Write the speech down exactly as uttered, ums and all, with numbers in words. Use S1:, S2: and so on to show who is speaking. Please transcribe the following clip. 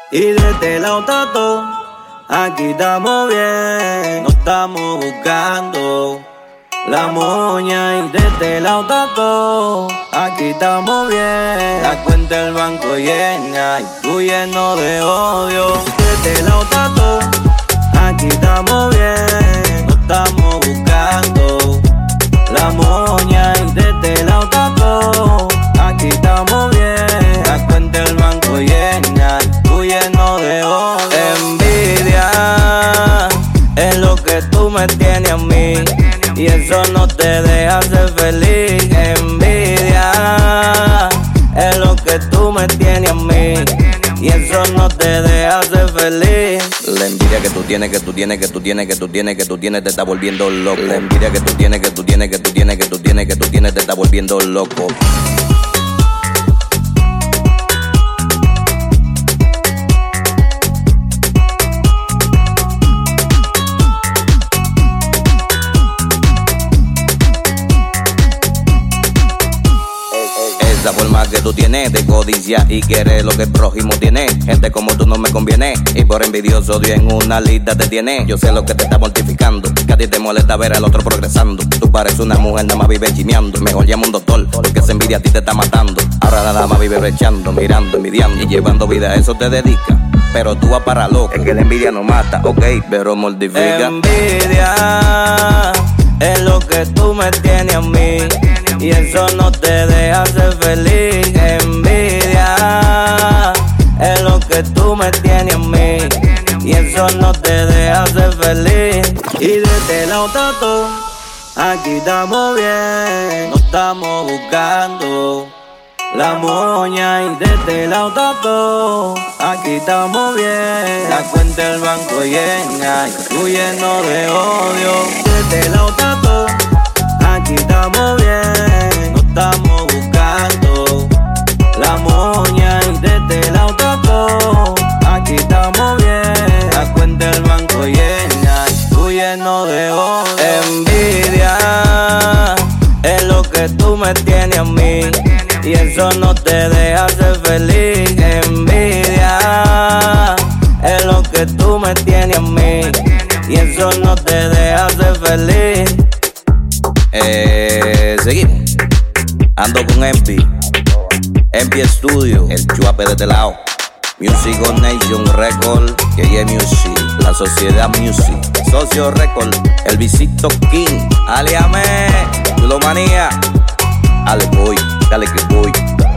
S1: Y desde el autoto, aquí estamos bien, no estamos buscando la moña. Y desde el autoto, aquí estamos bien, la cuenta del banco llena y tú lleno de odio. Desde el autoto, aquí estamos bien, no estamos buscando la moña. Y desde el autoto, aquí estamos bien, la cuenta del banco llena y tú lleno de odio. Envidia es lo que tú me tienes a mí y eso no te deja ser feliz. Envidia es lo que tú me tienes a mí y eso no te deja ser feliz.
S2: La envidia que tú tienes, que tú tienes, que tú tienes, que tú tienes, que tú tienes, te está volviendo loco. La envidia que tú tienes, que tú tienes, que tú tienes, que tú tienes, que tú tienes, te está volviendo loco. Esa forma que tú tienes de codicia y quieres lo que el prójimo tiene. Gente como tú no me conviene y por envidioso Dios en una lista te tiene. Yo sé lo que te está mortificando, que a ti te molesta ver al otro progresando. Tú pareces una mujer, nada más vive chimeando. Mejor llama a un doctor, porque esa envidia a ti te está matando. Ahora nada más vive brechando, mirando, envidiando y llevando vida, a eso te dedica. Pero tú vas para loco, es que la envidia no mata, ok, pero mortifica.
S1: Envidia es lo que tú me tienes a mí y eso no te deja ser feliz. Envidia es lo que tú me tienes a mí y eso no te deja ser feliz. Y desde el autoto, aquí estamos bien, no estamos buscando la moña. Y desde el autoto, aquí estamos bien, la cuenta del banco llena y tú lleno de odio. Desde el autoto, aquí estamos bien, no estamos buscando la moña. Y desde el autoto, aquí estamos bien, la cuenta del banco llena y tú lleno de odio. Envidia es lo que tú me tienes a mí y eso no te deja ser feliz. Envidia es lo que tú me tienes a mí y eso no te deja ser feliz.
S2: Eh, seguimos. Ando con Empi, Empi Studio, el chuape de este lado. Music on Nation Record, K J Music, La Sociedad Music, Socio Record, El Visito King, Aliame, Chulomanía, Ale Boy, dale que voy.